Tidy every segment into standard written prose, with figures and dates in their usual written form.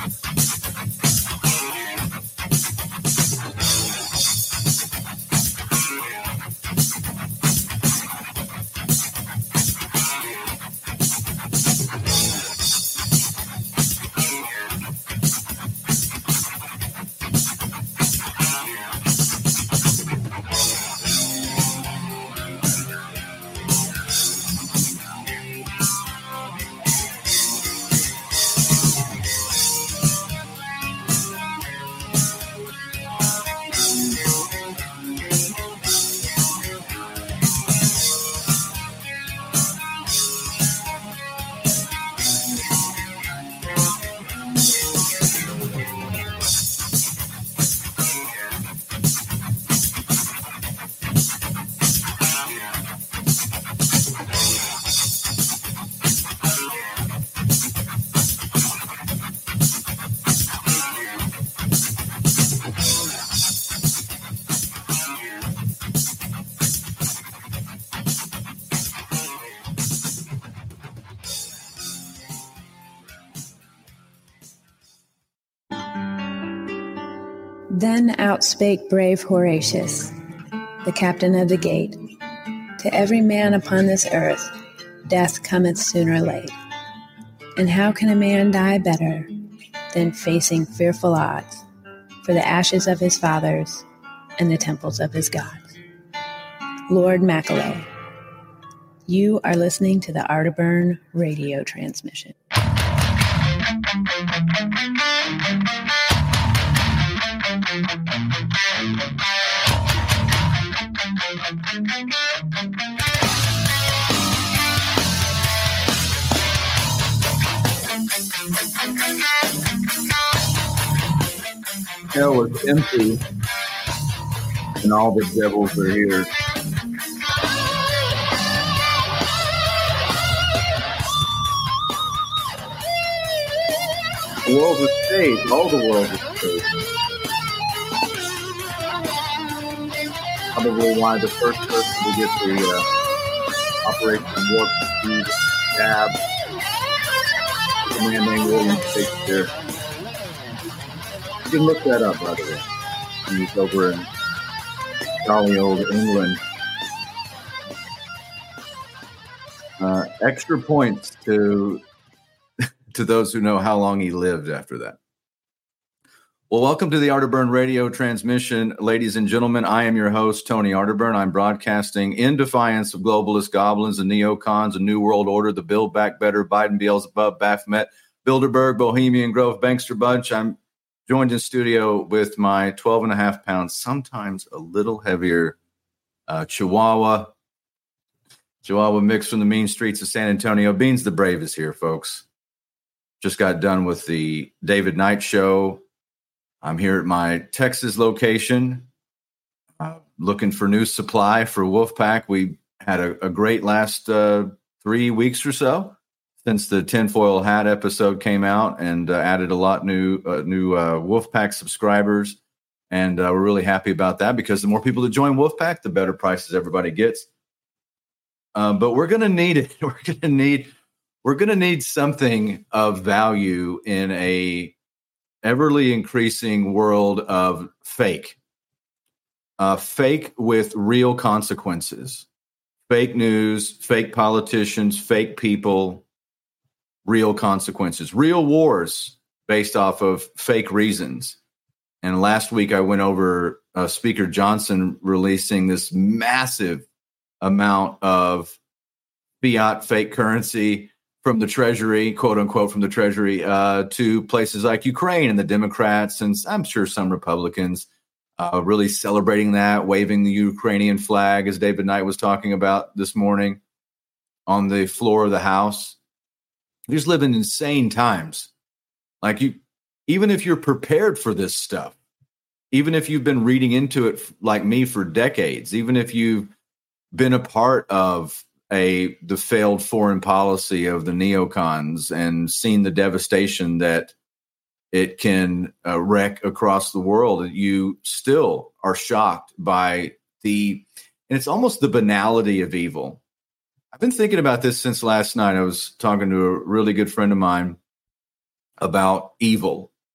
Then outspake brave Horatius, the captain of the gate, to every man upon this earth, death cometh soon or late. And how can a man die better than facing fearful odds for the ashes of his fathers and the temples of his gods? Lord Macaulay, you are listening to the Arterburn radio transmission. Hell is empty, and all the devils are here. The world is saved. All the world is saved. Probably why the first person to get the Operation Warp Speed tab, a man named William Shakespeare. You can look that up, by the way. He's over in jolly old England. Extra points to those who know how long he lived after that. Well, welcome to the Arterburn radio transmission. Ladies and gentlemen, I am your host, Tony Arterburn. I'm broadcasting in defiance of globalist goblins and neocons, a new world order, the Build Back Better, Biden, Beelzebub, Baphomet, Bilderberg, Bohemian Grove, Bankster Bunch. I'm joined in studio with my 12.5 pounds, sometimes a little heavier Chihuahua mix from the mean streets of San Antonio. Beans the Brave is here, folks. Just got done with the David Knight show. I'm here at my Texas location looking for new supply for Wolfpack. We had a great last 3 weeks or so since the tinfoil hat episode came out, and added a lot new Wolfpack subscribers. And we're really happy about that, because the more people that join Wolfpack, the better prices everybody gets. But we're going to need it. We're going to need something of value in a everly increasing world of fake. Fake with real consequences. Fake news, fake politicians, fake people, real consequences. Real wars based off of fake reasons. And last week I went over Speaker Johnson releasing this massive amount of fiat fake currency from the Treasury, quote unquote, from the Treasury to places like Ukraine, and the Democrats, and I'm sure some Republicans really celebrating that, waving the Ukrainian flag, as David Knight was talking about this morning on the floor of the House. We just live in insane times. Like, even if you're prepared for this stuff, even if you've been reading into it like me for decades, even if you've been a part of the failed foreign policy of the neocons and seen the devastation that it can wreak across the world, you still are shocked by and it's almost the banality of evil. I've been thinking about this since last night. I was talking to a really good friend of mine about evil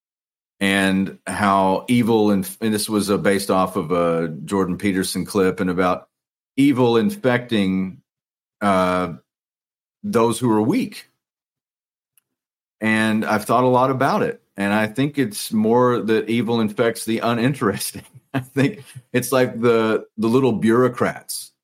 and how evil, and this was based off of a Jordan Peterson clip, and about evil infecting those who are weak. And I've thought a lot about it. And I think it's more that evil infects the uninteresting. I think it's like the little bureaucrats,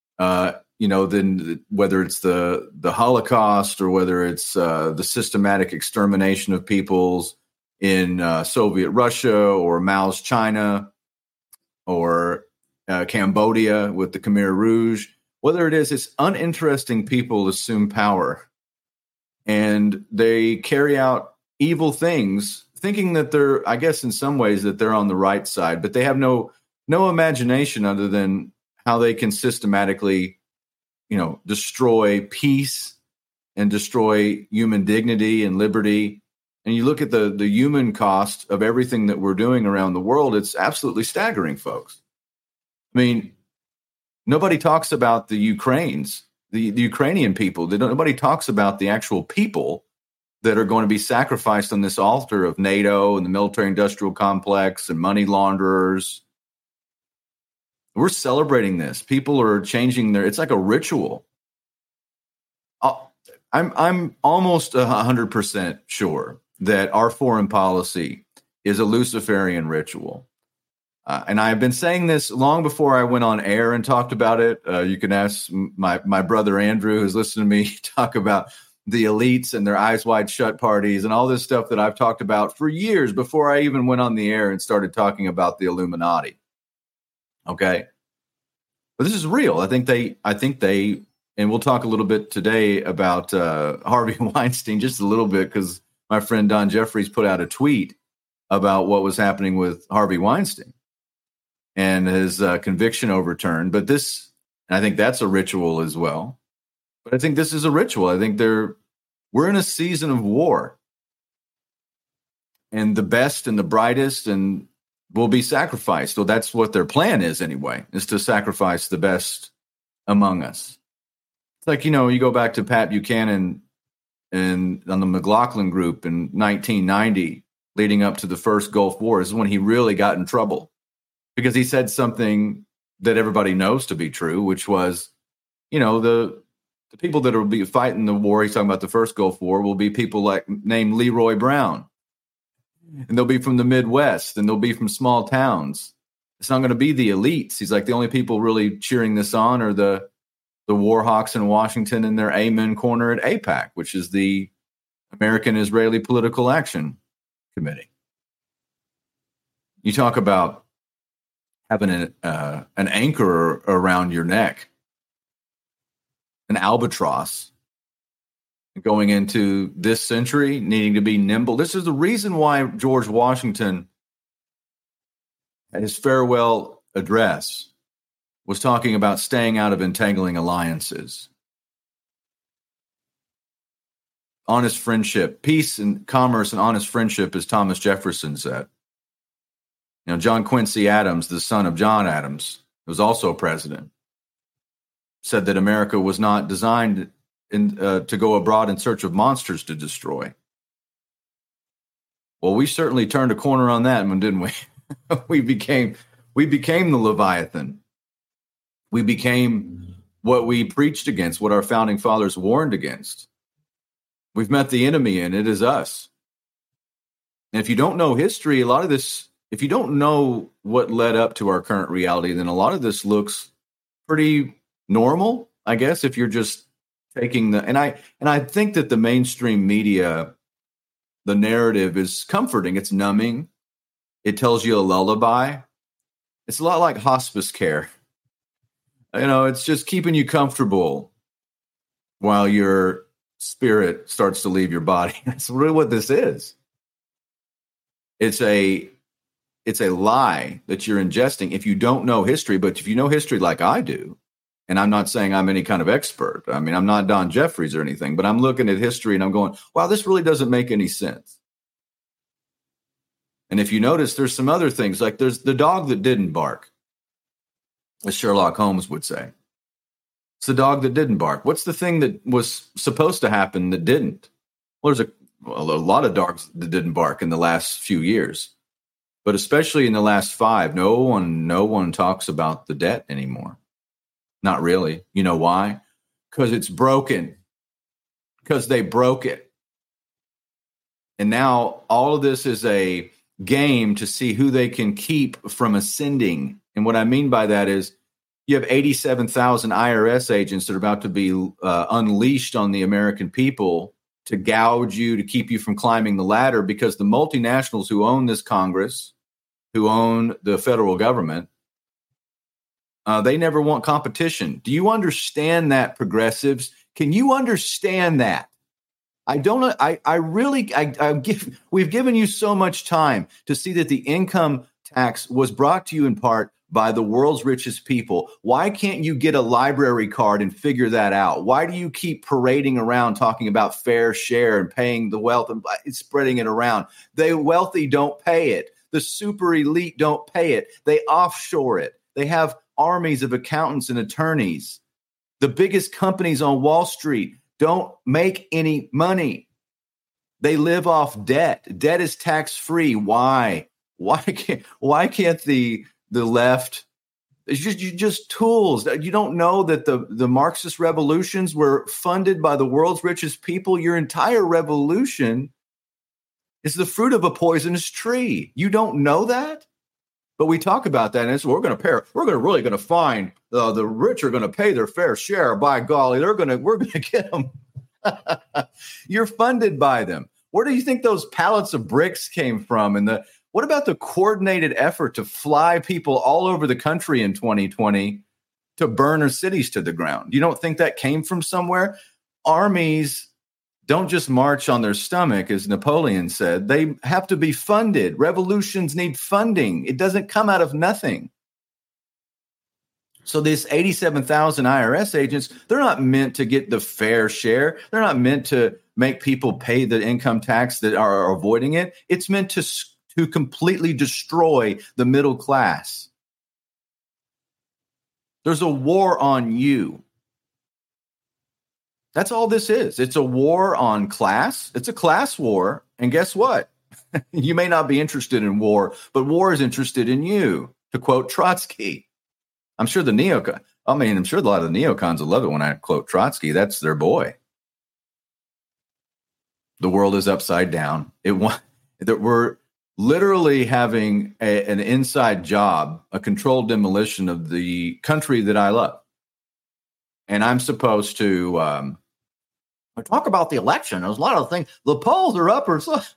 then whether it's the Holocaust or whether it's the systematic extermination of peoples in Soviet Russia or Mao's China or Cambodia with the Khmer Rouge. Whether it's uninteresting people assume power and they carry out evil things, thinking that they're, I guess in some ways that they're on the right side, but they have no imagination other than how they can systematically, destroy peace and destroy human dignity and liberty. And you look at the human cost of everything that we're doing around the world, it's absolutely staggering, folks. I mean, nobody talks about the Ukrainian people. Nobody talks about the actual people that are going to be sacrificed on this altar of NATO and the military-industrial complex and money launderers. We're celebrating this. People are changing it's like a ritual. I'm almost 100% sure that our foreign policy is a Luciferian ritual. And I've been saying this long before I went on air and talked about it. You can ask my brother Andrew, who's listening to me, talk about the elites and their eyes wide shut parties and all this stuff that I've talked about for years before I even went on the air and started talking about the Illuminati. Okay. But this is real. I think they, and we'll talk a little bit today about Harvey Weinstein, just a little bit, because my friend Don Jeffries put out a tweet about what was happening with Harvey Weinstein and his conviction overturned. But I think that's a ritual as well. But I think this is a ritual. I think we're in a season of war, and the best and the brightest and will be sacrificed. So that's what their plan is anyway, is to sacrifice the best among us. It's like, you go back to Pat Buchanan and on the McLaughlin Group in 1990, leading up to the first Gulf War, is when he really got in trouble because he said something that everybody knows to be true, which was, the people that will be fighting the war, he's talking about the first Gulf War, will be people named Leroy Brown. And they'll be from the Midwest, and they'll be from small towns. It's not going to be the elites. He's like, the only people really cheering this on are the war hawks in Washington in their Amen corner at AIPAC, which is the American-Israeli Political Action Committee. You talk about having an anchor around your neck, an albatross, going into this century, needing to be nimble. This is the reason why George Washington, at his farewell address, was talking about staying out of entangling alliances. Honest friendship, peace and commerce and honest friendship, as Thomas Jefferson said. John Quincy Adams, the son of John Adams, who was also president, said that America was not designed to go abroad in search of monsters to destroy. Well, we certainly turned a corner on that one, didn't we? we became the Leviathan. We became what we preached against, what our founding fathers warned against. We've met the enemy, and it is us. And if you don't know history, a lot of this, if you don't know what led up to our current reality, then a lot of this looks pretty normal, I guess, if you're just taking and I think that the mainstream media, the narrative is comforting. It's numbing. It tells you a lullaby. It's a lot like hospice care. It's just keeping you comfortable while your spirit starts to leave your body. That's really what this is. It's a lie that you're ingesting if you don't know history. But if you know history like I do, and I'm not saying I'm any kind of expert. I mean, I'm not Don Jeffries or anything, but I'm looking at history and I'm going, wow, this really doesn't make any sense. And if you notice, there's some other things, like there's the dog that didn't bark, as Sherlock Holmes would say. It's the dog that didn't bark. What's the thing that was supposed to happen that didn't? Well, a lot of dogs that didn't bark in the last few years, but especially in the last 5, no one talks about the debt anymore. Not really. You know why? Because it's broken. Because they broke it. And now all of this is a game to see who they can keep from ascending. And what I mean by that is you have 87,000 IRS agents that are about to be unleashed on the American people to gouge you, to keep you from climbing the ladder, because the multinationals who own this Congress, who own the federal government, they never want competition. Do you understand that, progressives? Can you understand that? I don't. We've given you so much time to see that the income tax was brought to you in part by the world's richest people. Why can't you get a library card and figure that out? Why do you keep parading around talking about fair share and paying the wealth and spreading it around? The wealthy don't pay it. The super elite don't pay it. They offshore it. They have armies of accountants and attorneys. The biggest companies on Wall Street don't make any money. They live off debt. Debt is tax-free. Why? Why can't the left? It's just tools. You don't know that the Marxist revolutions were funded by the world's richest people. Your entire revolution is the fruit of a poisonous tree. You don't know that? But we talk about that, and we're going to find the rich are going to pay their fair share. By golly, we're going to get them. You're funded by them. Where do you think those pallets of bricks came from? And what about the coordinated effort to fly people all over the country in 2020 to burn our cities to the ground? You don't think that came from somewhere? Armies don't just march on their stomach, as Napoleon said. They have to be funded. Revolutions need funding. It doesn't come out of nothing. So this 87,000 IRS agents, they're not meant to get the fair share. They're not meant to make people pay the income tax that are avoiding it. It's meant to completely destroy the middle class. There's a war on you. That's all this is. It's a war on class. It's a class war. And guess what? You may not be interested in war, but war is interested in you, to quote Trotsky. I'm sure a lot of the neocons will love it when I quote Trotsky. That's their boy. The world is upside down. We're literally having an inside job, a controlled demolition of the country that I love. And I'm supposed to talk about the election. There's a lot of things. The polls are up or so.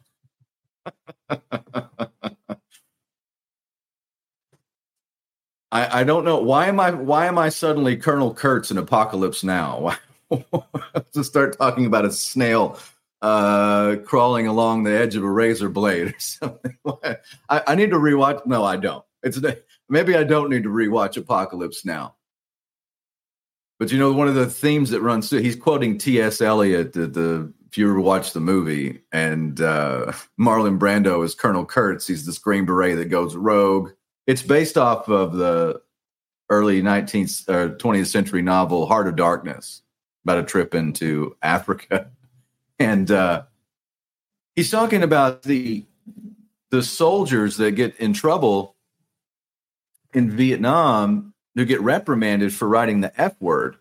I don't know. Why am I suddenly Colonel Kurtz in Apocalypse Now? Why to start talking about a snail crawling along the edge of a razor blade or something? I need to rewatch. No, I don't. Maybe I don't need to rewatch Apocalypse Now. But one of the themes that runs through, he's quoting T.S. Eliot, if you ever watch the movie, and Marlon Brando is Colonel Kurtz. He's this Green Beret that goes rogue. It's based off of the early 19th or 20th century novel Heart of Darkness, about a trip into Africa. And he's talking about the soldiers that get in trouble in Vietnam who get reprimanded for writing the F word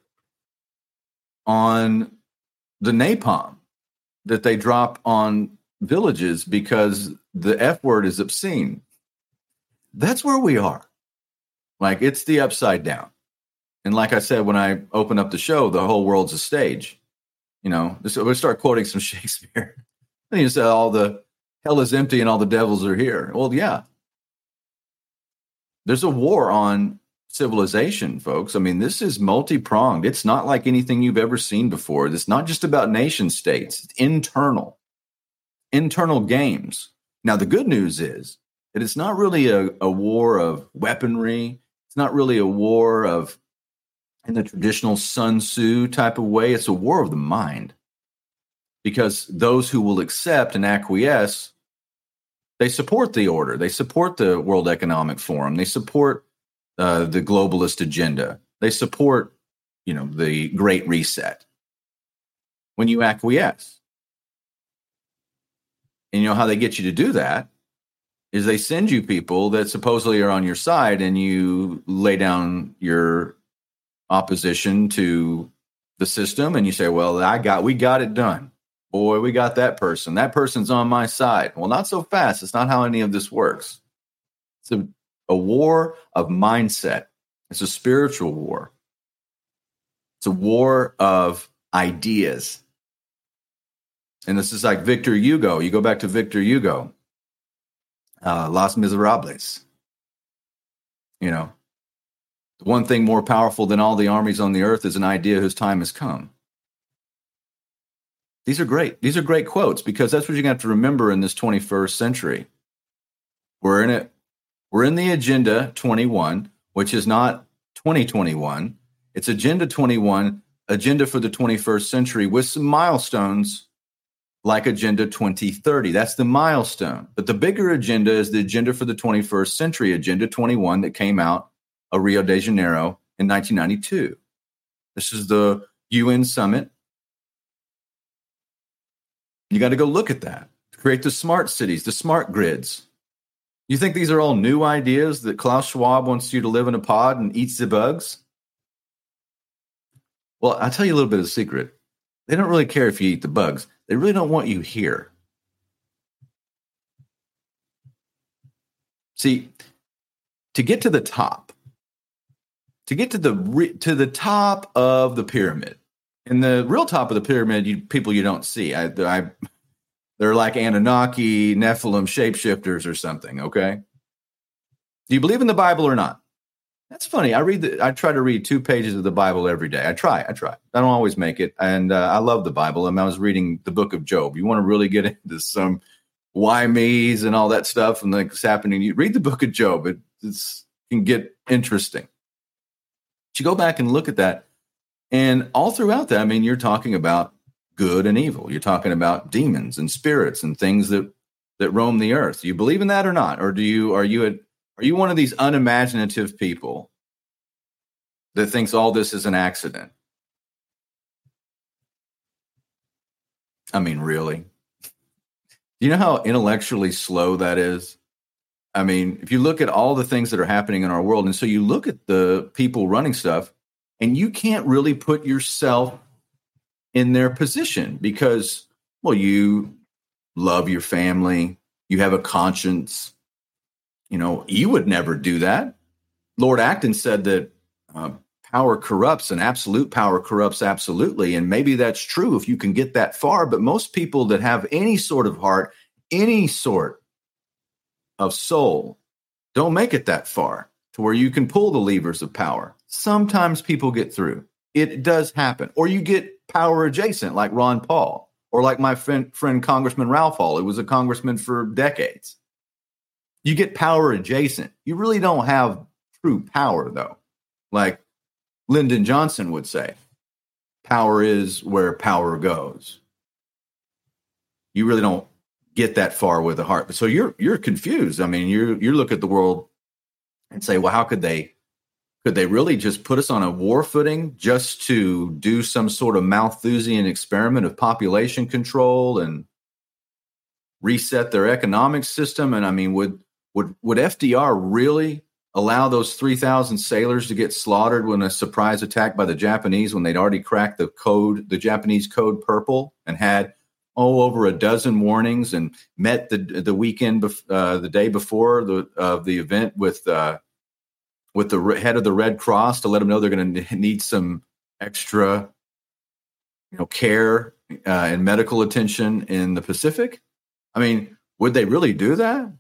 on the napalm that they drop on villages because the F word is obscene. That's where we are. Like, it's the upside down. And like I said, when I open up the show, the whole world's a stage. We'll start quoting some Shakespeare. And you say, all the hell is empty and all the devils are here. Well, yeah. There's a war on civilization, folks. I mean, this is multi-pronged. It's not like anything you've ever seen before. It's not just about nation states. It's internal games. Now, the good news is that it's not really a war of weaponry. It's not really a war of in the traditional Sun Tzu type of way. It's a war of the mind, because those who will accept and acquiesce, they support the order. They support the World Economic Forum. They support the globalist agenda. They support, the Great Reset. When you acquiesce, And you know how they get you to do that is they send you people that supposedly are on your side, and you lay down your opposition to the system and you say, well, we got it done. Boy, we got that person. That person's on my side. Well, not so fast. It's not how any of this works. It's a war of mindset. It's a spiritual war. It's a war of ideas. And this is like Victor Hugo. You go back to Victor Hugo, Los Miserables. You know, the one thing more powerful than all the armies on the earth is an idea whose time has come. These are great. These are great quotes because that's what you're going to have to remember in this 21st century. We're in it. We're in the Agenda 21, which is not 2021. It's Agenda 21, agenda for the 21st century with some milestones like Agenda 2030. That's the milestone. But the bigger agenda is the agenda for the 21st century, Agenda 21, that came out of Rio de Janeiro in 1992. This is the UN summit. You got to go look at that. Create the smart cities, the smart grids. You think these are all new ideas that Klaus Schwab wants you to live in a pod and eat the bugs? Well, I'll tell you a little bit of a secret. They don't really care if you eat the bugs. They really don't want you here. See, to get to the top, to get to the top of the pyramid, and the real top of the pyramid, people you don't see. They're like Anunnaki, Nephilim, shapeshifters or something, okay? Do you believe in the Bible or not? That's funny. I try to read 2 pages of the Bible every day. I try. I don't always make it. And I love the Bible. I was reading the book of Job. You want to really get into some why me's and all that stuff and like what's happening. You read the book of Job. It can get interesting. But you go back and look at that. And all throughout that, I mean, you're talking about good and evil. You're talking about demons and spirits and things that roam the earth. Do you believe in that or not? Or are you one of these unimaginative people that thinks all this is an accident? I mean, really? Do you know how intellectually slow that is? I mean, if you look at all the things that are happening in our world, and so you look at the people running stuff, and you can't really put yourself in their position because, well, you love your family, you have a conscience. You know, you would never do that. Lord Acton said that power corrupts and absolute power corrupts absolutely. And maybe that's true if you can get that far. But most people that have any sort of heart, any sort of soul, don't make it that far to where you can pull the levers of power. Sometimes people get through. It does happen. Or you get power adjacent like Ron Paul or like my friend Congressman Ralph Hall, who was a congressman for decades. You get power adjacent. You really don't have true power, though. Like Lyndon Johnson would say, power is where power goes. You really don't get that far with the heart. But so you're confused. I mean, you look at the world and say, well, how could they really just put us on a war footing just to do some sort of Malthusian experiment of population control and reset their economic system? And I mean, would FDR really allow those 3,000 sailors to get slaughtered when a surprise attack by the Japanese, when they'd already cracked the Japanese code purple and had over a dozen warnings and met the weekend, the day before the event with the head of the Red Cross to let them know they're going to need some extra, care and medical attention in the Pacific? I mean, would they really do that?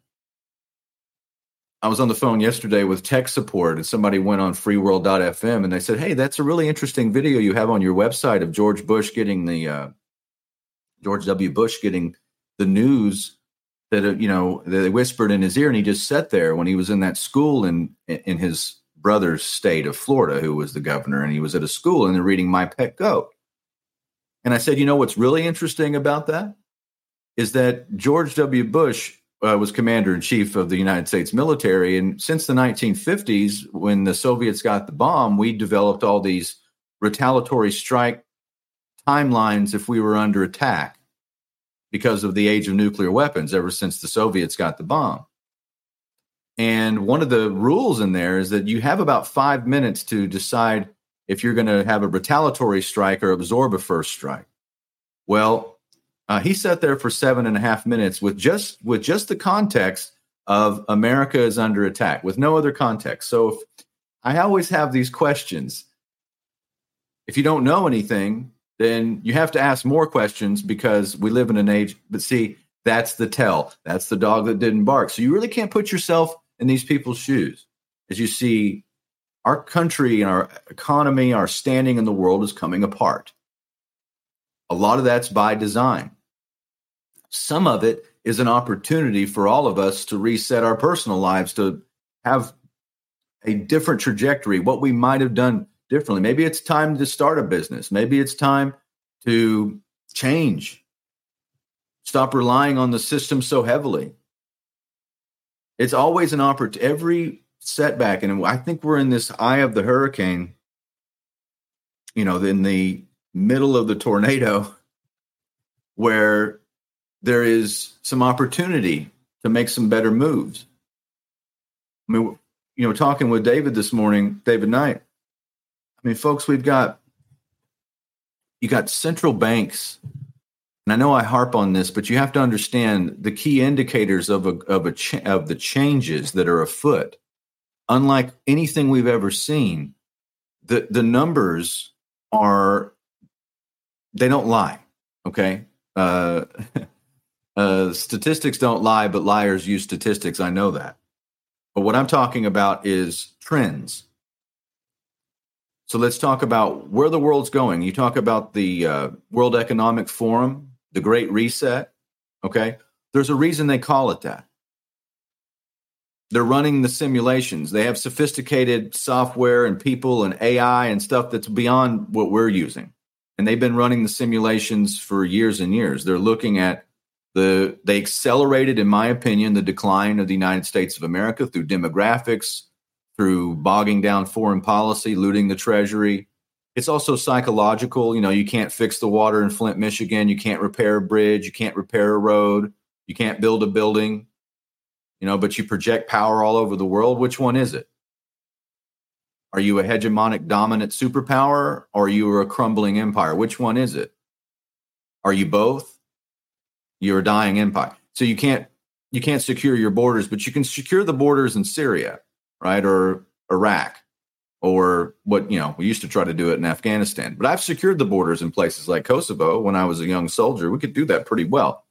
I was on the phone yesterday with tech support, and somebody went on freeworld.fm and they said, hey, that's a really interesting video you have on your website of George W. Bush getting the news that, that they whispered in his ear. And he just sat there when he was in that school in his brother's state of Florida, who was the governor, and he was at a school and they're reading My Pet Goat. And I said, what's really interesting about that is that George W. Bush was commander-in-chief of the United States military. And since the 1950s, when the Soviets got the bomb, we developed all these retaliatory strike timelines if we were under attack. because of the age of nuclear weapons ever since the Soviets got the bomb. And one of the rules in there is that you have about 5 minutes to decide if you're going to have a retaliatory strike or absorb a first strike. Well, he sat there for 7.5 minutes with just the context of America is under attack, with no other context. So I always have these questions. If you don't know anything, then you have to ask more questions because we live in an age. But see, that's the tell. That's the dog that didn't bark. So you really can't put yourself in these people's shoes. As you see, our country and our economy, our standing in the world is coming apart. A lot of that's by design. Some of it is an opportunity for all of us to reset our personal lives, to have a different trajectory, what we might have done differently. Maybe it's time to start a business. Maybe it's time to change. Stop relying on the system so heavily. It's always an opportunity. Every setback, and I think we're in this eye of the hurricane, in the middle of the tornado, where there is some opportunity to make some better moves. I mean, talking with David this morning, David Knight, I mean, folks, you got central banks, and I know I harp on this, but you have to understand the key indicators of the changes that are afoot. Unlike anything we've ever seen, the numbers they don't lie. Okay, statistics don't lie, but liars use statistics. I know that. But what I'm talking about is trends. So let's talk about where the world's going. You talk about the World Economic Forum, the Great Reset. Okay, there's a reason they call it that. They're running the simulations. They have sophisticated software and people and AI and stuff that's beyond what we're using. And they've been running the simulations for years and years. They're looking at they accelerated, in my opinion, the decline of the United States of America through demographics, through bogging down foreign policy, looting the treasury. It's also psychological. You can't fix the water in Flint, Michigan. You can't repair a bridge. You can't repair a road. You can't build a building. But you project power all over the world. Which one is it? Are you a hegemonic, dominant superpower, or are you a crumbling empire? Which one is it? Are you both? You're a dying empire. So you can't secure your borders, but you can secure the borders in Syria, right? Or Iraq, or what, we used to try to do it in Afghanistan. But I've secured the borders in places like Kosovo when I was a young soldier. We could do that pretty well.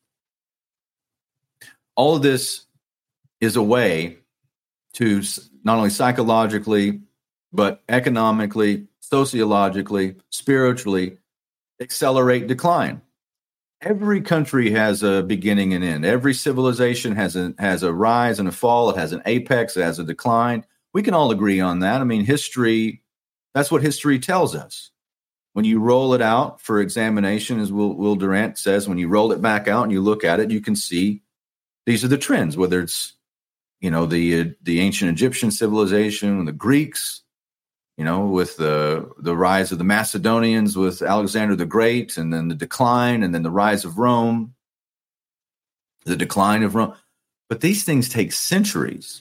All of this is a way to not only psychologically, but economically, sociologically, spiritually accelerate decline. Every country has a beginning and end. Every civilization has a rise and a fall. It has an apex. It has a decline. We can all agree on that. I mean, history, that's what history tells us. When you roll it out for examination, as Will Durant says, when you roll it back out and you look at it, you can see these are the trends, whether it's, the ancient Egyptian civilization, the Greeks, with the rise of the Macedonians with Alexander the Great, and then the decline, and then the rise of Rome, the decline of Rome. But these things take centuries.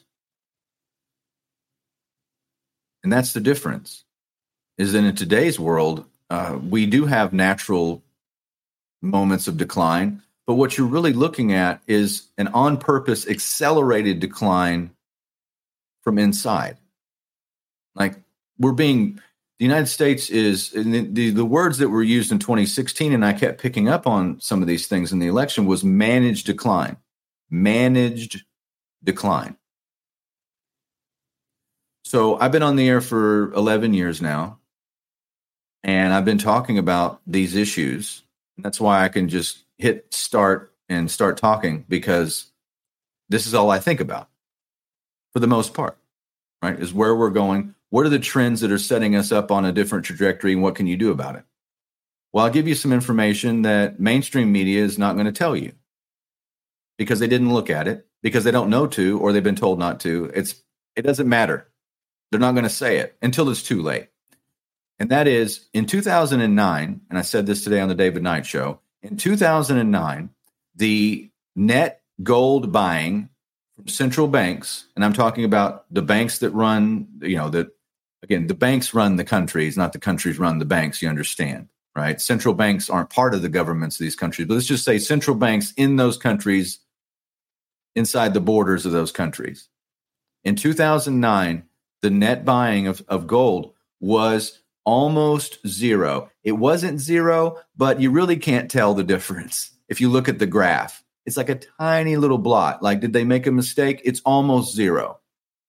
And that's the difference, is that in today's world, we do have natural moments of decline, but what you're really looking at is an on-purpose accelerated decline from inside. Like, the United States is, the words that were used in 2016, and I kept picking up on some of these things in the election, was managed decline. Managed decline. So I've been on the air for 11 years now, and I've been talking about these issues. That's why I can just hit start and start talking, because this is all I think about for the most part, right? Is where we're going. What are the trends that are setting us up on a different trajectory, and what can you do about it? Well, I'll give you some information that mainstream media is not going to tell you because they didn't look at it, because they don't know to, or they've been told not to. It doesn't matter. They're not going to say it until it's too late. And that is, in 2009, and I said this today on the David Knight Show, in 2009, the net gold buying from central banks, and I'm talking about the banks that run, the banks run the countries, not the countries run the banks, you understand, right? Central banks aren't part of the governments of these countries, but let's just say central banks in those countries, inside the borders of those countries. In 2009, the net buying of gold was almost zero. It wasn't zero, but you really can't tell the difference. If you look at the graph, it's like a tiny little blot. Like, did they make a mistake? It's almost zero.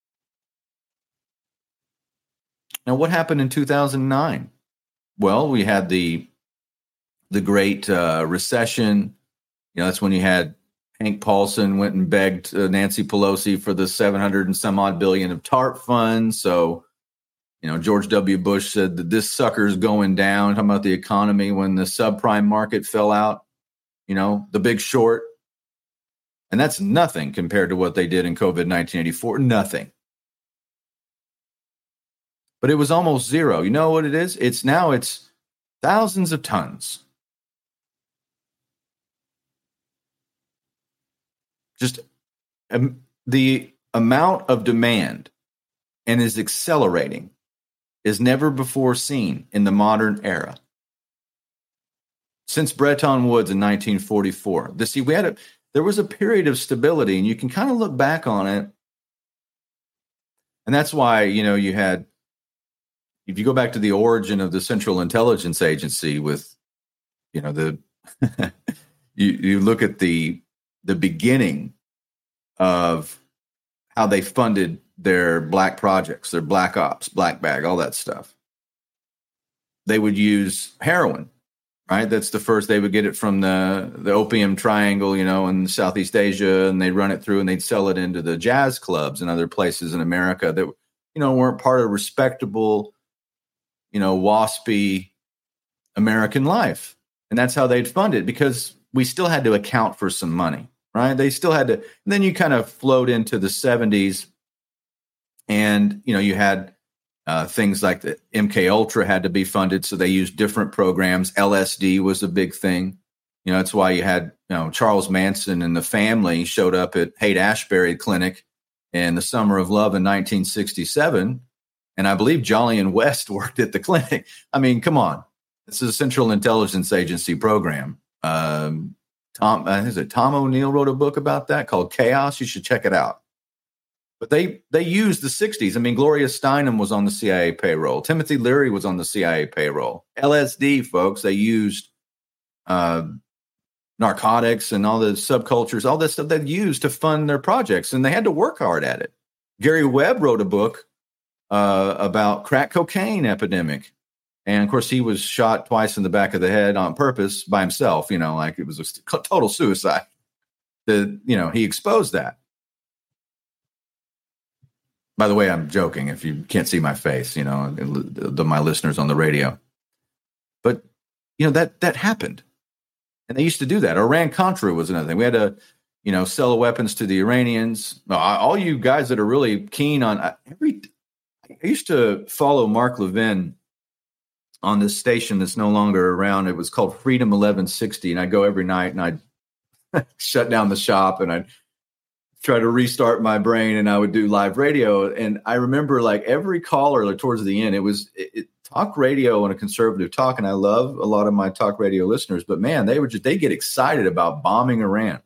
Now, what happened in 2009? Well, we had the Great Recession. That's when you had Hank Paulson went and begged Nancy Pelosi for the $700 and some odd billion of TARP funds. So, George W. Bush said that this sucker's going down, talking about the economy, when the subprime market fell out, the Big Short. And that's nothing compared to what they did in COVID 1984. Nothing. But it was almost zero. You know what it is? It's thousands of tons. Just the amount of demand, and is accelerating, is never before seen in the modern era. Since Bretton Woods in 1944, there was a period of stability, and you can kind of look back on it. And that's why, you had, if you go back to the origin of the Central Intelligence Agency with, you look at the beginning of how they funded their black projects, their black ops, black bag, all that stuff. They would use heroin, right? That's the first. They would get it from the opium triangle, in Southeast Asia, and they'd run it through and they'd sell it into the jazz clubs and other places in America that, weren't part of respectable, waspy American life. And that's how they'd fund it, because we still had to account for some money, right? They still had to. And then you kind of flowed into the 70s, and, you had things like the MK Ultra had to be funded. So they used different programs. LSD was a big thing. That's why you had, Charles Manson and the family showed up at Haight-Ashbury Clinic in the summer of love in 1967. And I believe Jolyon West worked at the clinic. I mean, come on. This is a Central Intelligence Agency program. Tom O'Neill wrote a book about that called Chaos. You should check it out. But they used the 60s. I mean, Gloria Steinem was on the CIA payroll. Timothy Leary was on the CIA payroll. LSD, folks, they used narcotics and all the subcultures, all this stuff they used to fund their projects, and they had to work hard at it. Gary Webb wrote a book about crack cocaine epidemic. And, of course, he was shot twice in the back of the head on purpose by himself, like it was a total suicide. He exposed that. By the way, I'm joking if you can't see my face, my listeners on the radio. But, that happened. And they used to do that. Iran-Contra was another thing. We had to, sell weapons to the Iranians. All you guys that are really keen on I used to follow Mark Levin on this station that's no longer around. It was called Freedom 1160. And I'd go every night and I'd shut down the shop and I'd try to restart my brain, and I would do live radio. And I remember every caller towards the end, it was talk radio and a conservative talk. And I love a lot of my talk radio listeners, but man, they get excited about bombing Iran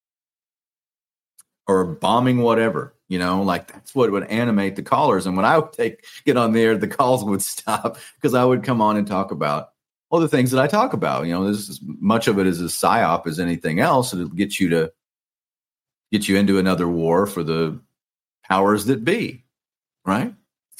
or bombing whatever, that's what would animate the callers. And when I would get on the air, the calls would stop because I would come on and talk about all the things that I talk about. This is much of it is as psyop as anything else. It'll get you into another war for the powers that be, right?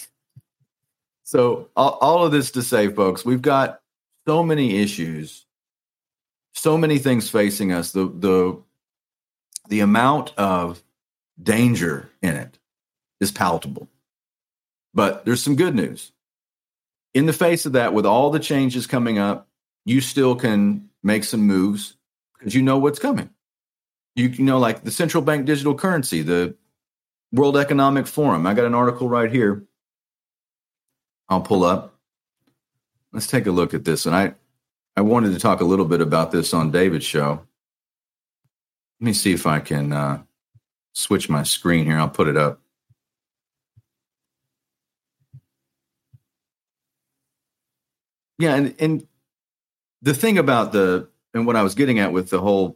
So all of this to say, folks, we've got so many issues, so many things facing us. The amount of danger in it is palpable. But there's some good news. In the face of that, with all the changes coming up, you still can make some moves because you know what's coming. You know, like the central bank digital currency, the World Economic Forum. I got an article right here. I'll pull up. Let's take a look at this. And I wanted to talk a little bit about this on David's show. Let me see if I can switch my screen here. I'll put it up. Yeah, and the thing about and what I was getting at with the whole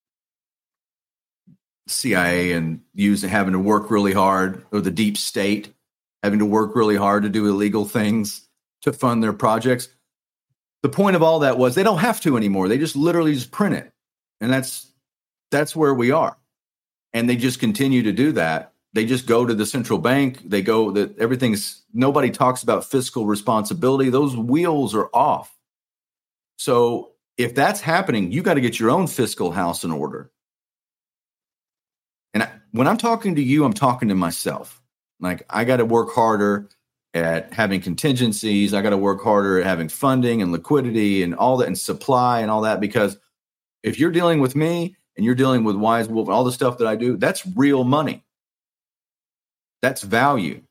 CIA and having to work really hard, or the deep state having to work really hard to do illegal things to fund their projects. The point of all that was they don't have to anymore. They just literally just print it. And that's where we are. And they just continue to do that. They just go to the central bank. They go that nobody talks about fiscal responsibility. Those wheels are off. So if that's happening, you got to get your own fiscal house in order. And when I'm talking to you, I'm talking to myself. Like, I got to work harder at having contingencies. I got to work harder at having funding and liquidity and all that, and supply and all that, because if you're dealing with me and you're dealing with Wise Wolf and all the stuff that I do, that's real money. That's value.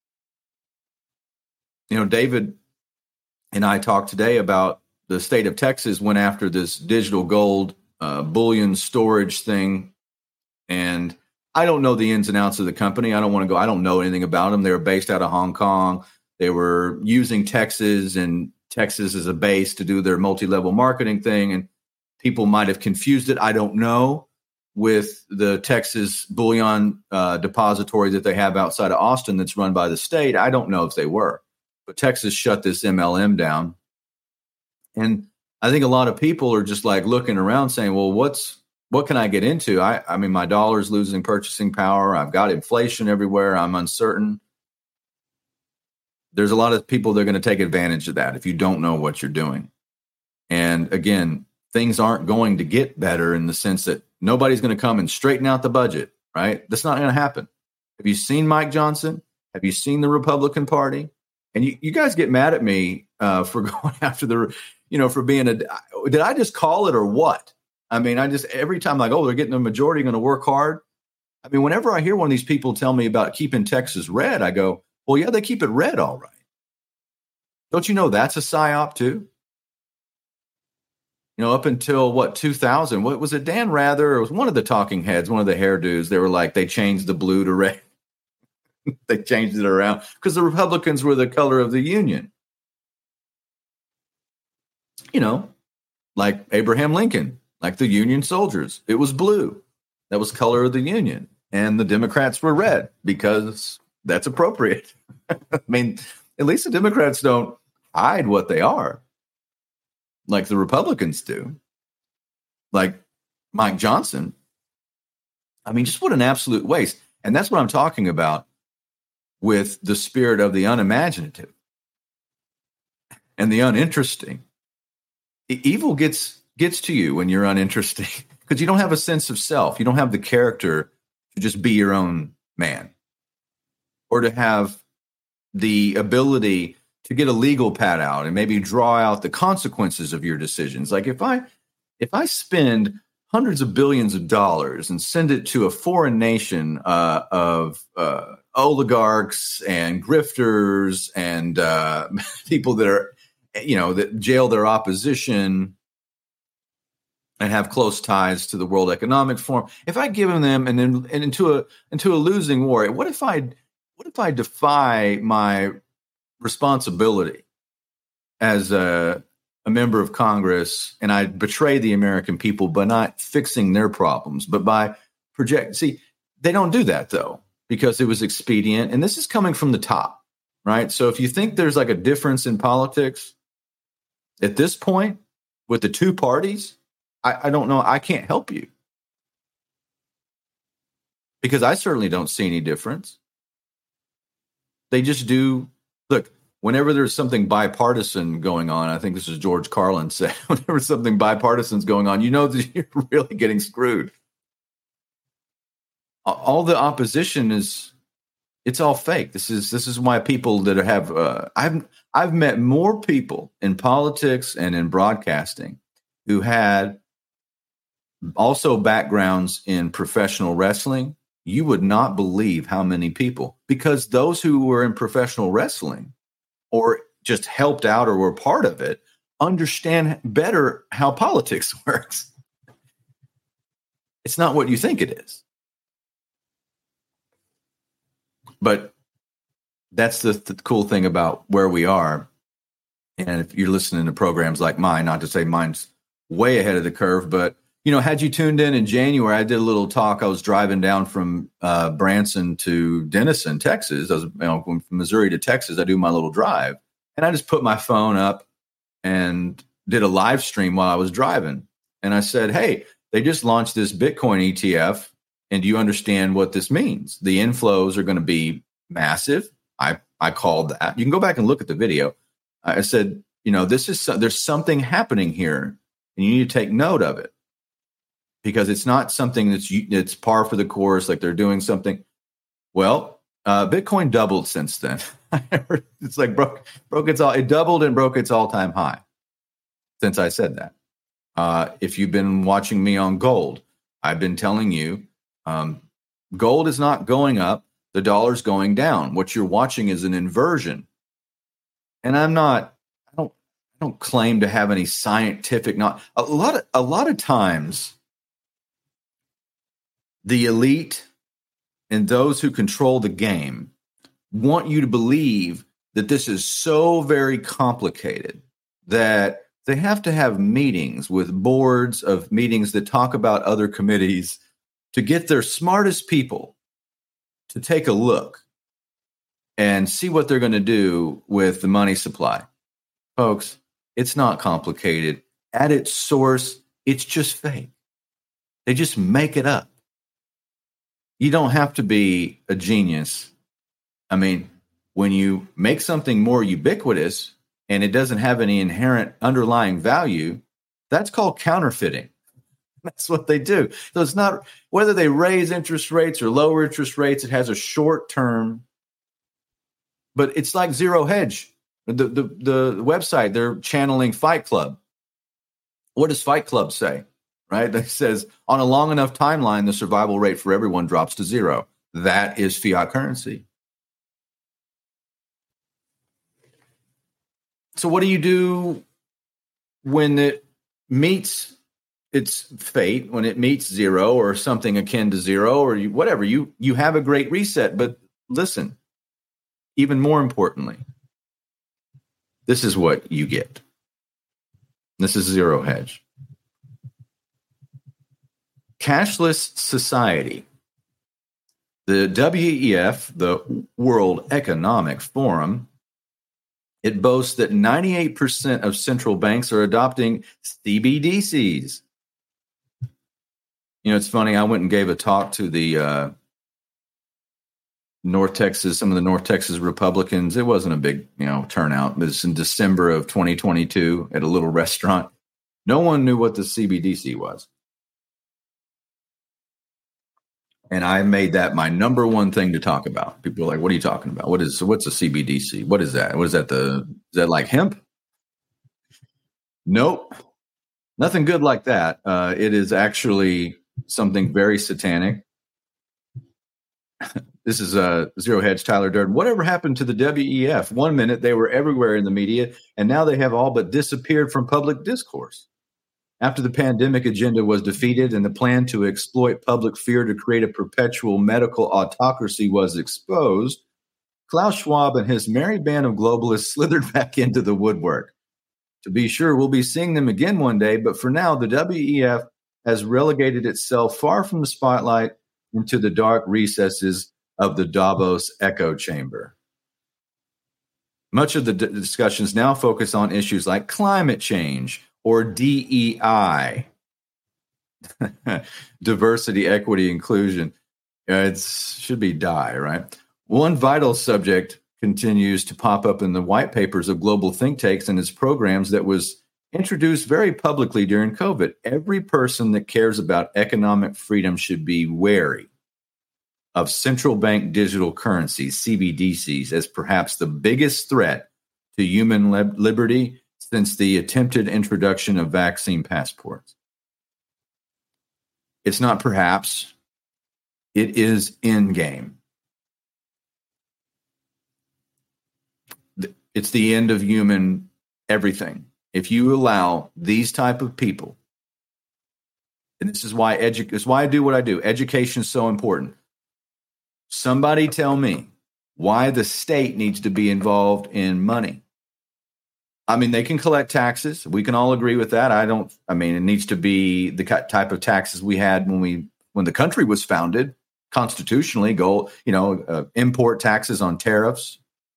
David and I talked today about the state of Texas went after this digital gold bullion storage thing. And I don't know the ins and outs of the company. I don't know anything about them. They were based out of Hong Kong. They were using Texas as a base to do their multi-level marketing thing. And people might have confused it, I don't know, with the Texas bullion depository that they have outside of Austin that's run by the state. I don't know if they were. But Texas shut this MLM down. And I think a lot of people are just like looking around saying, well, what can I get into? I mean, my dollar's losing purchasing power. I've got inflation everywhere. I'm uncertain. There's a lot of people that are going to take advantage of that if you don't know what you're doing. And again, things aren't going to get better in the sense that nobody's going to come and straighten out the budget, right? That's not going to happen. Have you seen Mike Johnson? Have you seen the Republican Party? And you guys get mad at me for going after for being did I just call it or what? I mean, every time like, oh, they're getting a majority, going to work hard. I mean, whenever I hear one of these people tell me about keeping Texas red, I go, well, yeah, they keep it red. All right. Don't you know that's a psyop too? Up until 2000, what was it? Dan Rather, it was one of the talking heads, one of the hairdos. They were like, they changed the blue to red. They changed it around because the Republicans were the color of the Union. Like Abraham Lincoln. Like the Union soldiers, it was blue. That was color of the Union. And the Democrats were red because that's appropriate. I mean, at least the Democrats don't hide what they are like the Republicans do. Like Mike Johnson. I mean, just what an absolute waste. And that's what I'm talking about with the spirit of the unimaginative and the uninteresting. Evil gets to you when you're uninteresting because you don't have a sense of self. You don't have the character to just be your own man or to have the ability to get a legal pad out and maybe draw out the consequences of your decisions. Like if I spend hundreds of billions of dollars and send it to a foreign nation of oligarchs and grifters and people that are, that jail their opposition and have close ties to the World Economic Forum. If I give them and into a losing war, what if I defy my responsibility as a member of Congress and I betray the American people by not fixing their problems, but by project? See, they don't do that though, because it was expedient. And this is coming from the top, right? So if you think there's like a difference in politics at this point with the two parties, I don't know. I can't help you because I certainly don't see any difference. They just do. Look, whenever there's something bipartisan going on, I think this is George Carlin said, whenever something bipartisan's going on, you know that you're really getting screwed. All the opposition it's all fake. This is why people that have I've met more people in politics and in broadcasting who had also backgrounds in professional wrestling. You would not believe how many people, because those who were in professional wrestling or just helped out or were part of it understand better how politics works. It's not what you think it is. But that's the cool thing about where we are. And if you're listening to programs like mine, not to say mine's way ahead of the curve, but, had you tuned in January, I did a little talk. I was driving down from Branson to Denison, Texas. I was from Missouri to Texas. I do my little drive. And I just put my phone up and did a live stream while I was driving. And I said, hey, they just launched this Bitcoin ETF. And do you understand what this means? The inflows are going to be massive. I called that. You can go back and look at the video. I said, there's something happening here, and you need to take note of it, because it's not something that's par for the course, like they're doing something. Well, Bitcoin doubled since then. It's like broke it doubled and broke its all-time high since I said that. If you've been watching me on gold, I've been telling you, gold is not going up. The dollar's going down. What you're watching is an inversion. And I don't claim to have any scientific, a lot of times the elite and those who control the game want you to believe that this is so very complicated that they have to have meetings with boards of meetings that talk about other committees to get their smartest people to take a look and see what they're going to do with the money supply. Folks, it's not complicated. At its source, it's just fake. They just make it up. You don't have to be a genius. I mean, when you make something more ubiquitous and it doesn't have any inherent underlying value, that's called counterfeiting. That's what they do. So it's not whether they raise interest rates or lower interest rates. It has a short term, but it's like Zero Hedge. The website, they're channeling Fight Club. What does Fight Club say? Right? It says on a long enough timeline, the survival rate for everyone drops to zero. That is fiat currency. So what do you do when it meets its fate, when it meets zero or something akin to zero, or whatever? You have a great reset. But listen, even more importantly, this is what you get. This is Zero Hedge. Cashless society. The WEF, the World Economic Forum, it boasts that 98% of central banks are adopting CBDCs. It's funny. I went and gave a talk to the North Texas, some of the North Texas Republicans. It wasn't a big, turnout. It was in December of 2022 at a little restaurant. No one knew what the CBDC was. And I made that my number one thing to talk about. People are like, what are you talking about? What's a CBDC? What is that? What is that? Is that like hemp? Nope. Nothing good like that. It is actually something very satanic. This is Zero Hedge, Tyler Durden. Whatever happened to the WEF? One minute they were everywhere in the media, and now they have all but disappeared from public discourse. After the pandemic agenda was defeated and the plan to exploit public fear to create a perpetual medical autocracy was exposed, Klaus Schwab and his merry band of globalists slithered back into the woodwork. To be sure, we'll be seeing them again one day, but for now, the WEF has relegated itself far from the spotlight into the dark recesses of the Davos echo chamber. Much of the discussions now focus on issues like climate change or DEI, diversity, equity, inclusion. It should be DIE, right? One vital subject continues to pop up in the white papers of global think tanks and its programs that was introduced very publicly during COVID. Every person that cares about economic freedom should be wary of central bank digital currencies, CBDCs, as perhaps the biggest threat to human liberty since the attempted introduction of vaccine passports. It's not perhaps, it is in game. It's the end of human everything. If you allow these type of people And this is why this is why I do what I do. Education is so important. Somebody tell me why the state needs to be involved in money. I mean, they can collect taxes. We can all agree with that. It needs to be the type of taxes we had when the country was founded constitutionally, import taxes on tariffs.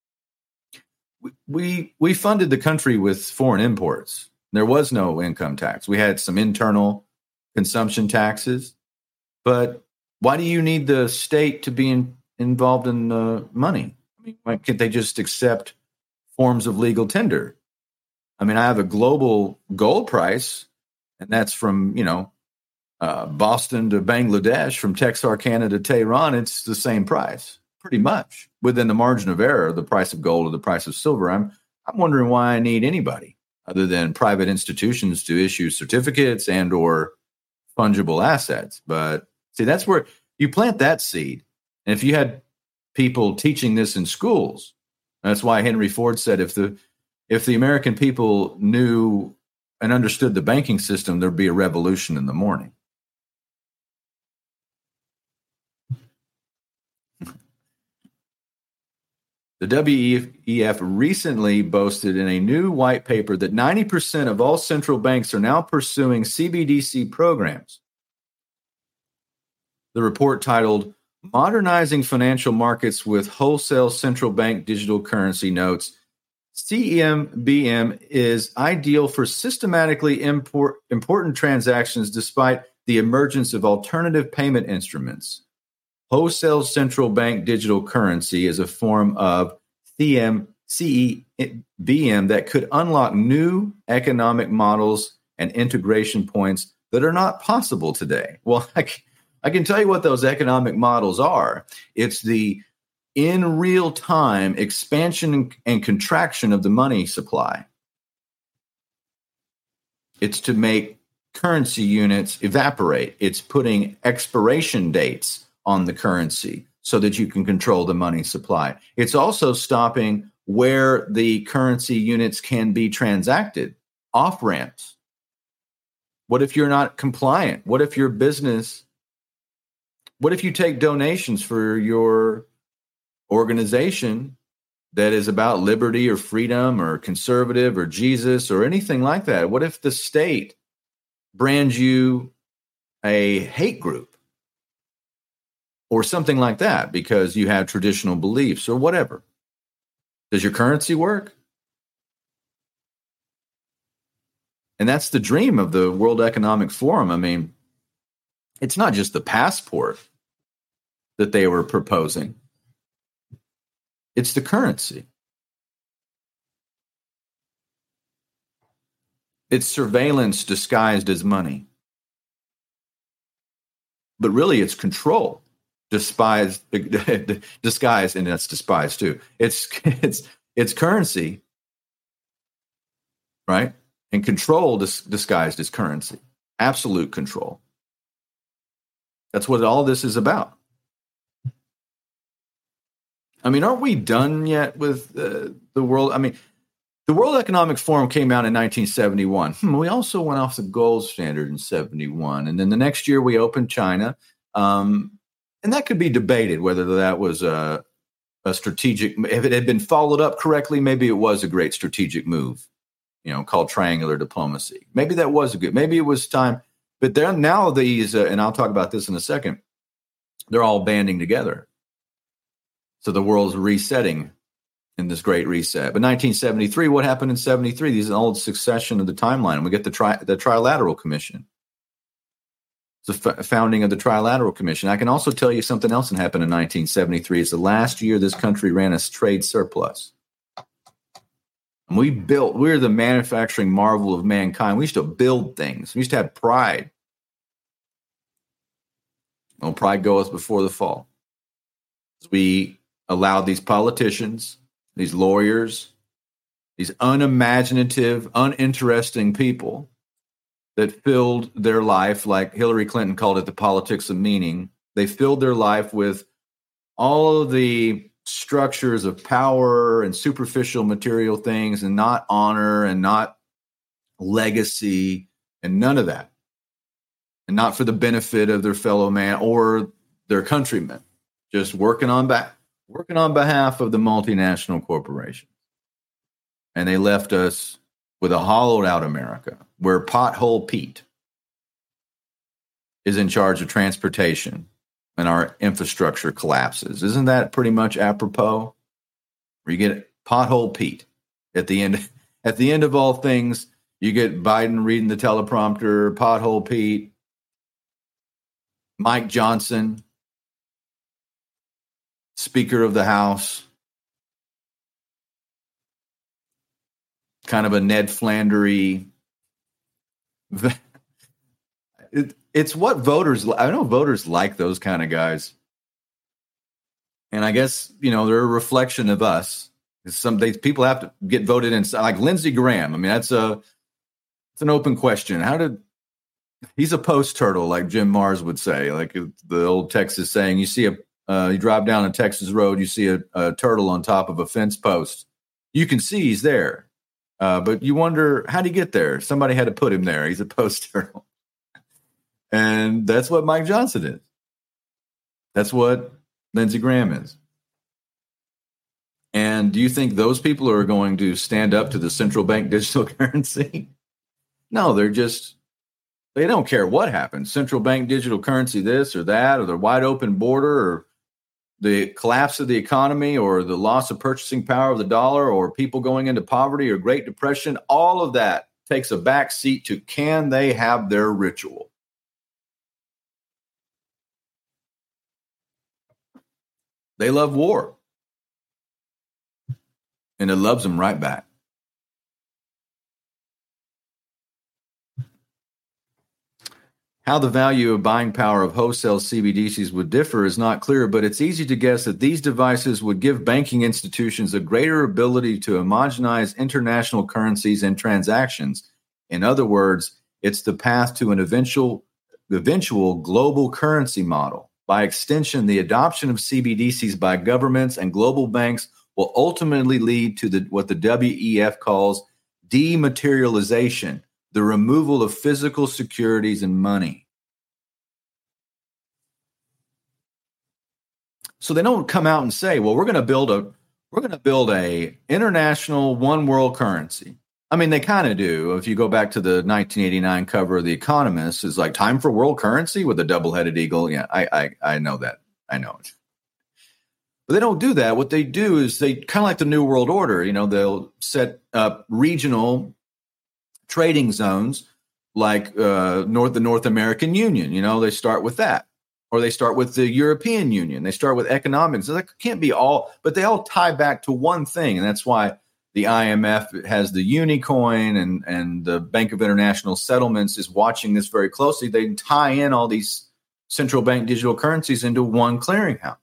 We funded the country with foreign imports. There was no income tax. We had some internal consumption taxes. But why do you need the state to be involved in money? I mean, why can't they just accept forms of legal tender? I mean, I have a global gold price, and that's from, Boston to Bangladesh, from Texarkana to Tehran. It's the same price, pretty much. Within the margin of error, the price of gold or the price of silver. I'm wondering why I need anybody other than private institutions to issue certificates and or fungible assets. But see, that's where you plant that seed. And if you had people teaching this in schools, that's why Henry Ford said, if the American people knew and understood the banking system, there'd be a revolution in the morning. The WEF recently boasted in a new white paper that 90% of all central banks are now pursuing CBDC programs. The report, titled Modernizing Financial Markets with Wholesale Central Bank Digital Currency, notes CEMBM is ideal for systematically important transactions despite the emergence of alternative payment instruments. Wholesale central bank digital currency is a form of CEMBM that could unlock new economic models and integration points that are not possible today. Well, I can tell you what those economic models are. It's the in real time expansion and contraction of the money supply. It's to make currency units evaporate. It's putting expiration dates on the currency so that you can control the money supply. It's also stopping where the currency units can be transacted, off ramps. What if you're not compliant? What if your business, what if you take donations for your organization that is about liberty or freedom or conservative or Jesus or anything like that? What if the state brands you a hate group or something like that because you have traditional beliefs or whatever? Does your currency work? And that's the dream of the World Economic Forum. I mean, it's not just the passport that they were proposing. It's the currency. It's surveillance disguised as money. But really, it's control disguised, and that's despised too. It's currency, right? And control disguised as currency. Absolute control. That's what all this is about. I mean, aren't we done yet with the world? I mean, the World Economic Forum came out in 1971. We also went off the gold standard in 71. And then the next year we opened China. And that could be debated whether that was a strategic, if it had been followed up correctly, maybe it was a great strategic move, called triangular diplomacy. Maybe that was maybe it was time. But now these, and I'll talk about this in a second, they're all banding together. So the world's resetting in this great reset. But 1973, what happened in 73? These are an old succession of the timeline. We get the Trilateral Commission. It's the founding of the Trilateral Commission. I can also tell you something else that happened in 1973. It's the last year this country ran a trade surplus. And we're the manufacturing marvel of mankind. We used to build things. We used to have pride. Well, pride goeth before the fall. We allowed these politicians, these lawyers, these unimaginative, uninteresting people that filled their life, like Hillary Clinton called it, the politics of meaning. They filled their life with all of the structures of power and superficial material things, and not honor and not legacy and none of that. and not for the benefit of their fellow man or their countrymen, just working on behalf of the multinational corporation. And they left us with a hollowed out America where Pothole Pete is in charge of transportation and our infrastructure collapses. Isn't that pretty much apropos? Where you get Pothole Pete at the end of all things, you get Biden reading the teleprompter, Pothole Pete, Mike Johnson, Speaker of the House, kind of a Ned Flandery. It's what voters, I know voters like those kind of guys. And I guess, they're a reflection of us. Some days people have to get voted in, like Lindsey Graham. I mean, it's an open question. He's a post turtle, like Jim Mars would say, like the old Texas saying, you see you drive down a Texas road, you see a turtle on top of a fence post. You can see he's there. But you wonder, how'd he get there? Somebody had to put him there. He's a post turtle. And that's what Mike Johnson is. That's what Lindsey Graham is. And do you think those people are going to stand up to the central bank digital currency? No, they don't care what happens. Central bank digital currency, this or that, or the wide open border, or the collapse of the economy, or the loss of purchasing power of the dollar, or people going into poverty or Great Depression. All of that takes a back seat to, can they have their ritual? They love war. And it loves them right back. How the value of buying power of wholesale CBDCs would differ is not clear, but it's easy to guess that these devices would give banking institutions a greater ability to homogenize international currencies and transactions. In other words, it's the path to an eventual global currency model. By extension, the adoption of CBDCs by governments and global banks will ultimately lead to what the WEF calls dematerialization, the removal of physical securities and money. So they don't come out and say, well, we're going to build a international one world currency. I mean, they kind of do. If you go back to the 1989 cover of The Economist, it's like time for world currency with a double-headed eagle. Yeah, I know that. I know it. But they don't do that. What they do is they kind of like the New World Order. They'll set up regional trading zones like the North American Union. They start with that. Or they start with the European Union. They start with economics. So that can't be all, but they all tie back to one thing. And that's why the IMF has the Unicoin and the Bank of International Settlements is watching this very closely. They tie in all these central bank digital currencies into one clearinghouse.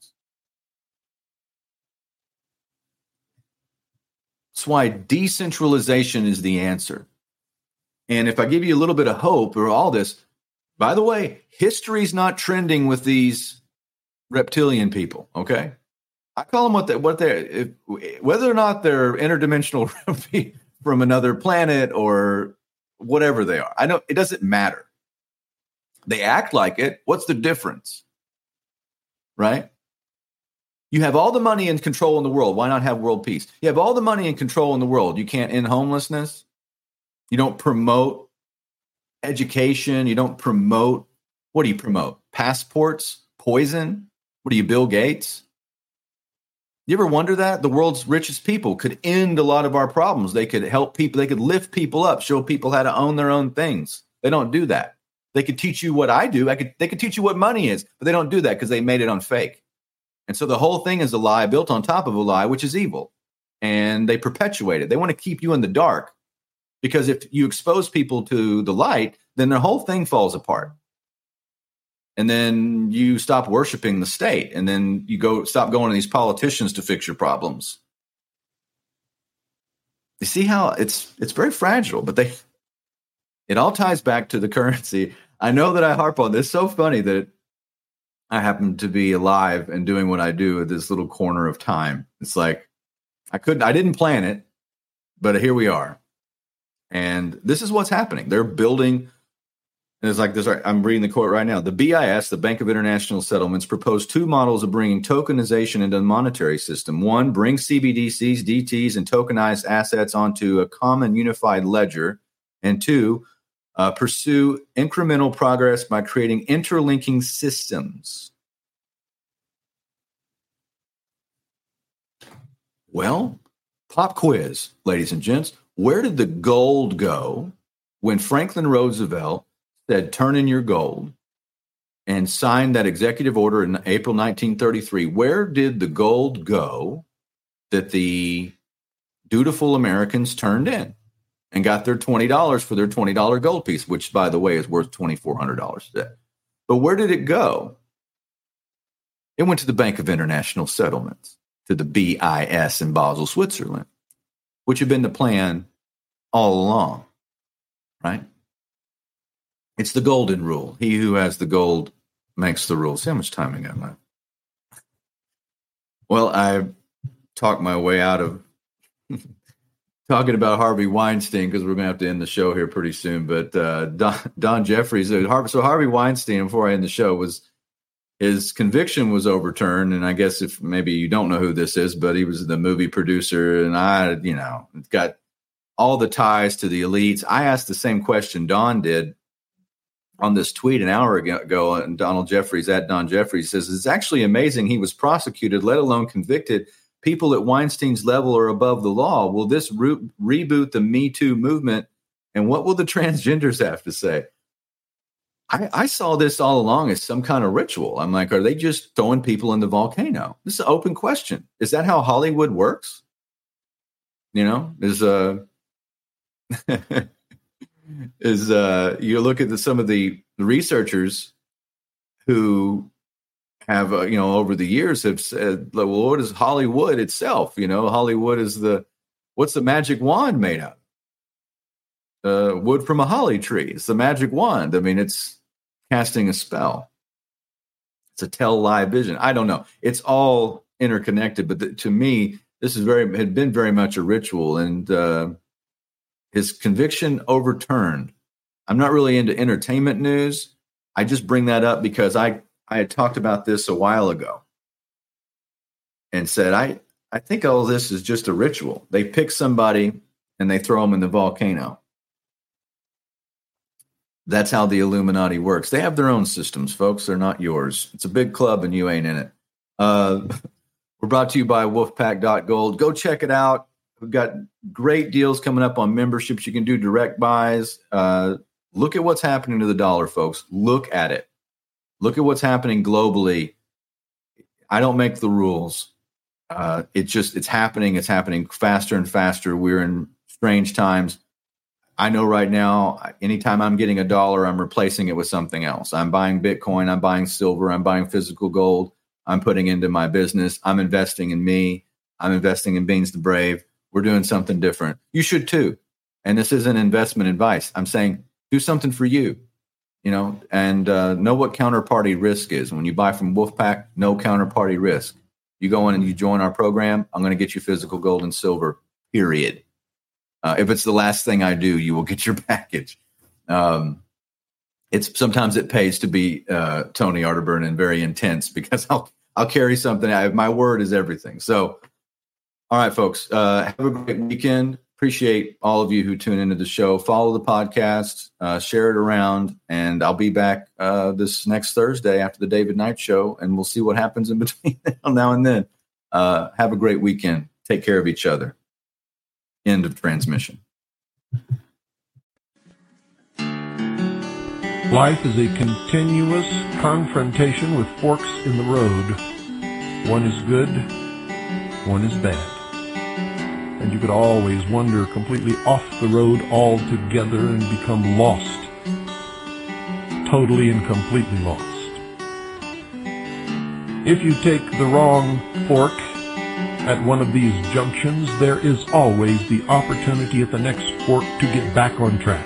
That's why decentralization is the answer. And if I give you a little bit of hope or all this, by the way, history's not trending with these reptilian people, okay? I call them whether or not they're interdimensional from another planet or whatever they are. I know it doesn't matter. They act like it. What's the difference? Right? You have all the money and control in the world. Why not have world peace? You have all the money and control in the world. You can't end homelessness. You don't promote education. You don't promote. What do you promote? Passports? Poison? What are you, Bill Gates? You ever wonder that? The world's richest people could end a lot of our problems. They could help people. They could lift people up, show people how to own their own things. They don't do that. They could teach you what I do. They could teach you what money is, but they don't do that because they made it on fake. And so the whole thing is a lie built on top of a lie, which is evil. And they perpetuate it. They want to keep you in the dark because if you expose people to the light, then the whole thing falls apart. And then you stop worshiping the state. And then you stop going to these politicians to fix your problems. You see how it's very fragile, but it all ties back to the currency. I know that I harp on this. It's so funny that I happen to be alive and doing what I do at this little corner of time. It's like I didn't plan it, but here we are. And this is what's happening. They're building And it's like this. I'm reading the quote right now. The BIS, the Bank of International Settlements, proposed two models of bringing tokenization into the monetary system. One, bring CBDCs, DTs, and tokenized assets onto a common unified ledger. And two, pursue incremental progress by creating interlinking systems. Well, pop quiz, ladies and gents. Where did the gold go when Franklin Roosevelt said, turn in your gold, and signed that executive order in April 1933? Where did the gold go that the dutiful Americans turned in and got their $20 for their $20 gold piece, which, by the way, is worth $2,400 today? But where did it go? It went to the Bank of International Settlements, to the BIS in Basel, Switzerland, which had been the plan all along, right? It's the golden rule. He who has the gold makes the rules. See how much time I got left? Well, I talked my way out of talking about Harvey Weinstein, because we're going to have to end the show here pretty soon. But Don Jeffries, so Harvey Weinstein, before I end the show, his conviction was overturned. And I guess if maybe you don't know who this is, but he was the movie producer, and got all the ties to the elites. I asked the same question Don did on this tweet an hour ago, and Donald Jeffries, at Don Jeffries, says it's actually amazing he was prosecuted, let alone convicted. People at Weinstein's level are above the law. Will this reboot the Me Too movement? And what will the transgenders have to say? I saw this all along as some kind of ritual. I'm like, are they just throwing people in the volcano? This is an open question. Is that how Hollywood works? You look at some of the researchers who have, over the years have said, well, what is Hollywood itself? Hollywood is what's the magic wand made of? Wood from a holly tree. It's the magic wand. I mean, it's casting a spell. It's a tell lie vision. I don't know. It's all interconnected, but to me, this had been very much a ritual, and his conviction overturned. I'm not really into entertainment news. I just bring that up because I had talked about this a while ago and said, I think all this is just a ritual. They pick somebody and they throw them in the volcano. That's how the Illuminati works. They have their own systems, folks. They're not yours. It's a big club and you ain't in it. We're brought to you by Wolfpack.gold. Go check it out. We've got great deals coming up on memberships. You can do direct buys. Look at what's happening to the dollar, folks. Look at it. Look at what's happening globally. I don't make the rules. It's happening. It's happening faster and faster. We're in strange times. I know right now, anytime I'm getting $1, I'm replacing it with something else. I'm buying Bitcoin. I'm buying silver. I'm buying physical gold. I'm putting into my business. I'm investing in me. I'm investing in Beans the Brave. We're doing something different. You should too. And this isn't investment advice. I'm saying do something for you, and know what counterparty risk is. When you buy from Wolfpack, no counterparty risk. You go in and you join our program, I'm going to get you physical gold and silver, period. If it's the last thing I do, you will get your package. Sometimes it pays to be Tony Arterburn and very intense, because I'll carry something. My word is everything. So, all right, folks, have a great weekend. Appreciate all of you who tune into the show. Follow the podcast, share it around, and I'll be back this next Thursday after the David Knight Show, and we'll see what happens in between now and then. Have a great weekend. Take care of each other. End of transmission. Life is a continuous confrontation with forks in the road. One is good, one is bad. And you could always wander completely off the road altogether and become lost. Totally and completely lost. If you take the wrong fork at one of these junctions, there is always the opportunity at the next fork to get back on track.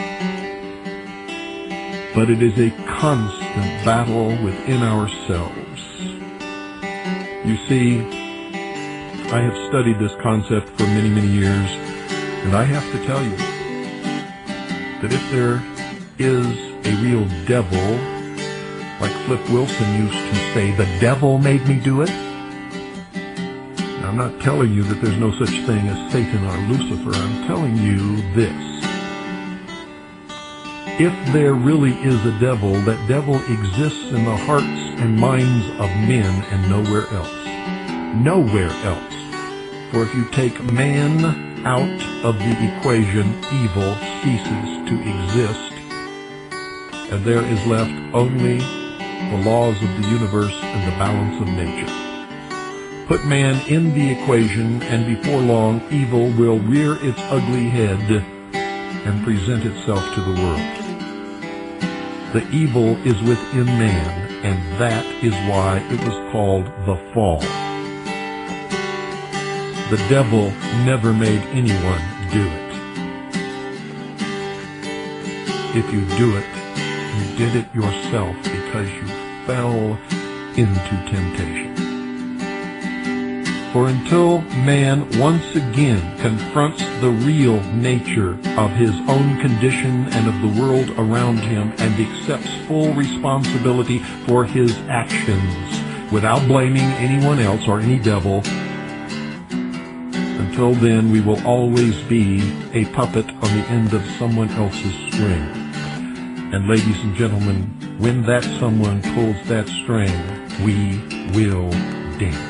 But it is a constant battle within ourselves. You see, I have studied this concept for many, many years, and I have to tell you that if there is a real devil, like Flip Wilson used to say, the devil made me do it. Now, I'm not telling you that there's no such thing as Satan or Lucifer. I'm telling you this. If there really is a devil, that devil exists in the hearts and minds of men and nowhere else. Nowhere else. For if you take man out of the equation, evil ceases to exist, and there is left only the laws of the universe and the balance of nature. Put man in the equation, and before long, evil will rear its ugly head and present itself to the world. The evil is within man, and that is why it was called the fall. The devil never made anyone do it. If you do it, you did it yourself because you fell into temptation. For until man once again confronts the real nature of his own condition and of the world around him and accepts full responsibility for his actions without blaming anyone else or any devil, until then we will always be a puppet on the end of someone else's string. And ladies and gentlemen, when that someone pulls that string, we will dance.